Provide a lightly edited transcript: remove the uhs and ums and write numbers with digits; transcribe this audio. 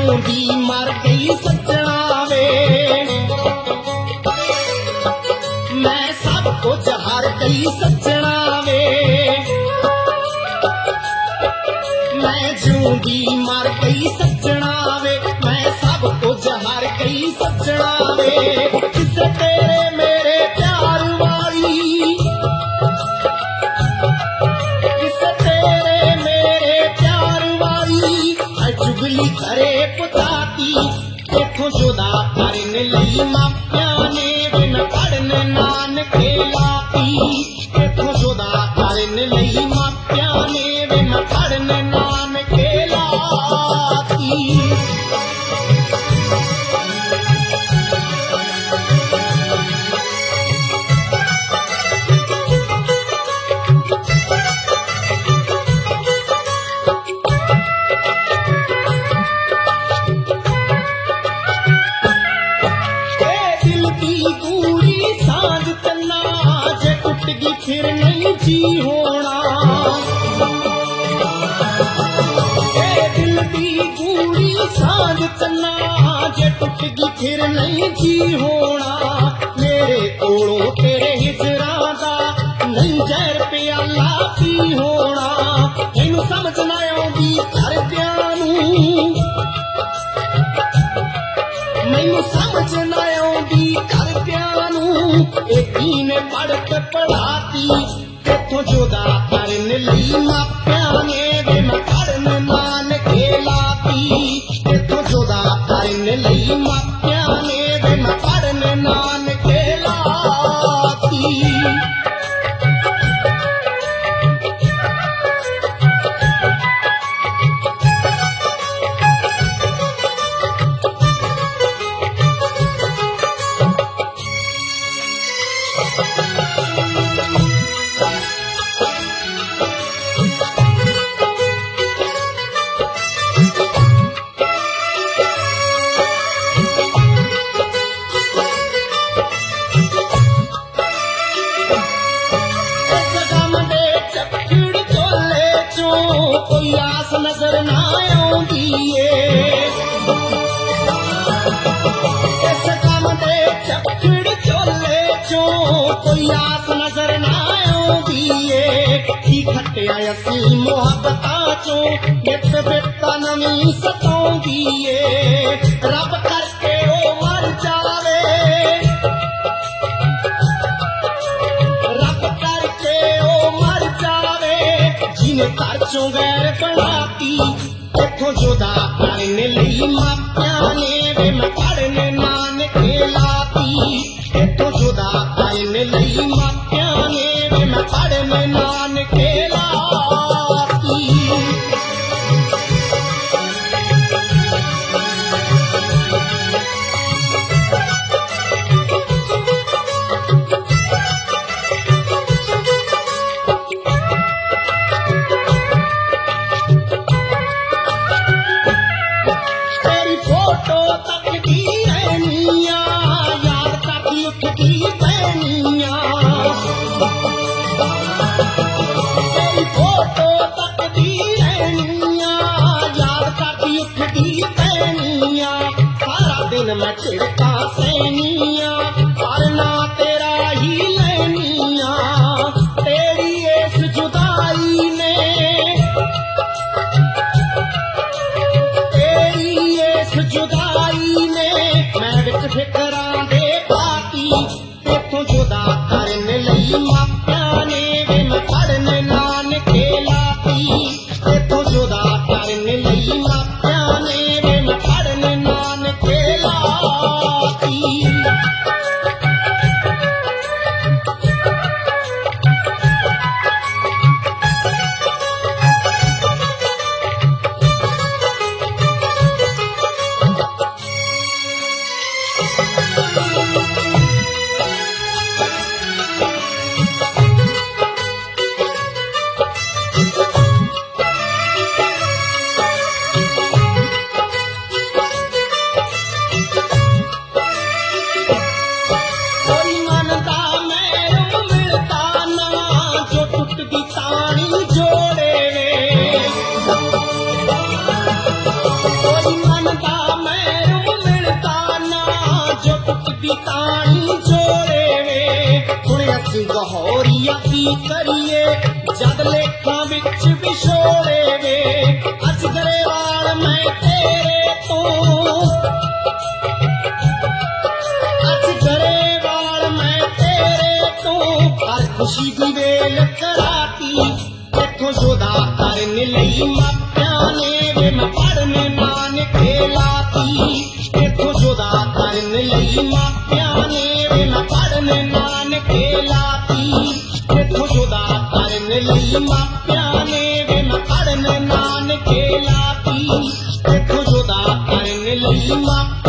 जिਉਂਦੀ मर गई सजना वे मैं सब कुछ हार गई सजना वे मैं जिਉਂਦੀ मर गई सजना वे मैं सब कुछ हार गई सजना वे किसे तेरे मेरे प्यार वाली किसे तेरे मेरे प्यार वाली चुगली करे पुताती इथों जुदा करने लई मापियां ने बिन पढ़ने नानके लाती इथों जुदा करने लई मापियां ने बिन पढ़ने नानके लाती फिर नहीं जी होना दिल दी गूड़ी सांझ चन्ना जे टुट गई फिर नहीं जी होना मेरे कोलों तेरे हिजरां दा नहीं जहर प्याला पी होना इनू समझ ना आउंदी करदियां नूं मैनू समझ ना आउंदी करदियां नूं ने पढ़ के पढ़ाती इथों जुदा करने लई मापियां ने बिन पढ़ने नानके लाती इथों जुदा करने लई मापियां ने बिन पढ़ने नानके लाती कोई आस नजर ना आउंदी इस काम दे चक्कड़ चोले चो कोई आस नजर ना आउंदी की खटिया असी मुहब्बतां चो बित बिता नवीं सताउंदी रब करके ओ मर जावे रब करके ओ मर जावे जिन्हें घर चों गैर बनाती इथों जुदा करने लई मापियां ने बिन पढ़ने नानके लाती इथों जुदा करने लई मापियां ने बिन पढ़ने नानके लाती फोटो तकदी रहनिया याद करदी उठदी पैनिया सारा दिन मैं छिड़का सैनिया पर ना तेरा ही लैनिया तेरी इस जुदाई ने तेरी इस जुदाई ने मैं विच फिकरां दे पाती इथों जुदा करने लई मापियां ने बिन पढ़ने नानके लाती इथों जुदा करने लई मापियां ने बिन पढ़ने नानके लाती ਲਾਤੀ ਇੱਥੋਂ ਜੁਦਾ ਕਰਨ ਲਈ ਮਾਪਿਆਂ ਨੇ ਵੇ ਮੈਂ ਪੜਨ ਨਾਨਕੇ ਲਾਤੀ ਇੱਥੋਂ ਜੁਦਾ ਕਰਨ ਲਈ ਮਾਪਿਆਂ ਨੇ ਵੇ ਮੈਂ ਪੜਨ ਨਾਨਕੇ ਲਾਤੀ ਇੱਥੋਂ ਜੁਦਾ ਕਰਨ ਲਈ ਮਾਪਿਆਂ ਨੇ ਵੇ ਮੈਂ ਪੜਨ ਨਾਨਕੇ ਲਾਤੀ ਇੱਥੋਂ ਜੁਦਾ ਕਰਨ ਲਈ ਮਾਪਿਆਂ